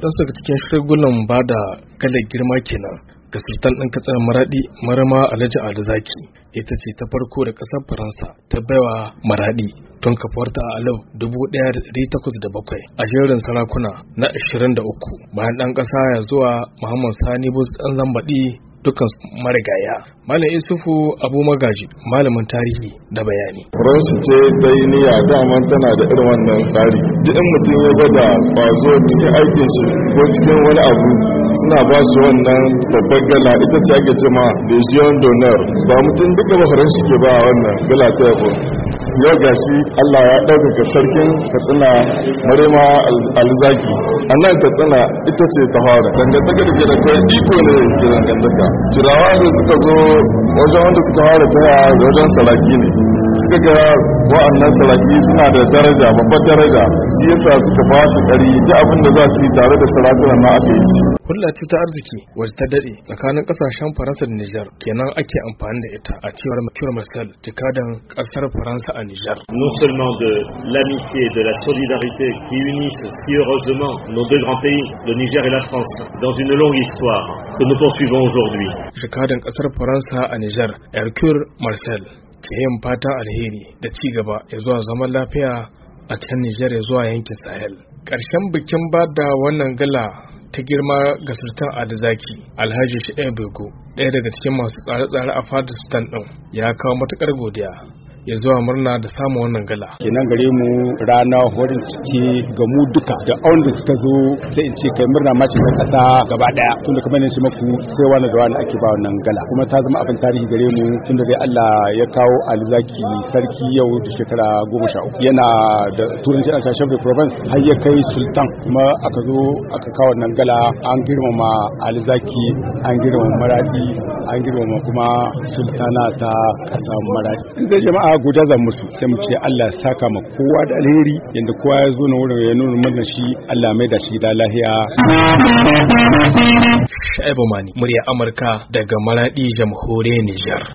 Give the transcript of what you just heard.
waɗansu daga cikin shirgulan ba da galar girma kenan ga sultan ɗin katsina maradi marama alhaji ali zaki ita ce ta farko da ƙasar faransa ta baiwa maradi tun kafuwarta a 1807 a jerin sarakuna na 23 bayan ɗan ƙasa ya zuwa muhammad sani bus ɗan zambaɗi dukkan marigaya. Malam Isufu Abu Magaji malamin tarihi da bayani. Faransa ce ta yi niyya daman tana da irin wannan tsari. Duk in mutum ya gwada kwazo cikin aikin shi ko cikin wani abu suna ba su wannan babbar gala ita ce ake cema Legion d'honneur. Ba mutum duka ba Faransa ke ba wannan gala ta yabo. Yau gashi Allah ya ɗaukaka sarkin Katsina Marema Alzaki. A nan Katsina ita ce ta fara. Dangantaka da ke da kai iko ne ke dangantaka. Turawa da suka zo wajen wanda suka fara taya da wajen salaki ne. Suka ga wa'annan salaki suna da daraja, babbar daraja. Shi yasa suka ba su ƙari ta abin da za su yi tare da sarakunan na aka yi shi. Hulɗa ce ta arziki wacce ta daɗe tsakanin ƙasashen Faransa da Nijar kenan ake amfani da ita a cewar Makiyar Marcel jikadan ƙasar Faransa a Nijar. Non seulement de l'amitié, de la solidarité qui unissent si heureusement nos deux grands pays, le Niger et la France, dans une longue histoire que nous poursuivons aujourd'hui. Jikadan ƙasar Faransa a Nijar, Hercule Marcel, ke yin fatan alheri da ci gaba ya zuwa zaman lafiya a cikin Nijar ya zuwa yankin Sahel. Ƙarshen bikin ba da wannan gala ta girma ga Sultan Adizaki Alhaji Shi'ebego, ɗaya daga cikin masu tsare-tsare a fadar Sultan ɗin, ya kawo matuƙar godiya ya zuwa murna da samun wannan gala. Kenan gare mu rana horin ciki ga mu duka da wanda suka zo sai in ce kai murna ma ce ta kasa gaba daya tunda kamar ne shi maku sai wani da wani ake ba wannan gala kuma ta zama abin tarihi gare mu tunda dai Allah ya kawo Alzaki sarki yau da shekara 13 yana da turanci a chef de province har ya kai sultan kuma aka zo aka kawo wannan gala an girmama Alzaki an girmama Maradi an girmama kuma sultana ta kasa Maradi. Zai jama'a guda zan musu sai mu ce Allah ya saka ma kowa da alheri yanda kowa ya zo na wurin ya nuna mana shi Allah mai da shi da lahiya. Shaibu Mani, murya Amurka daga Maradi, Jamhuriyar Nijar.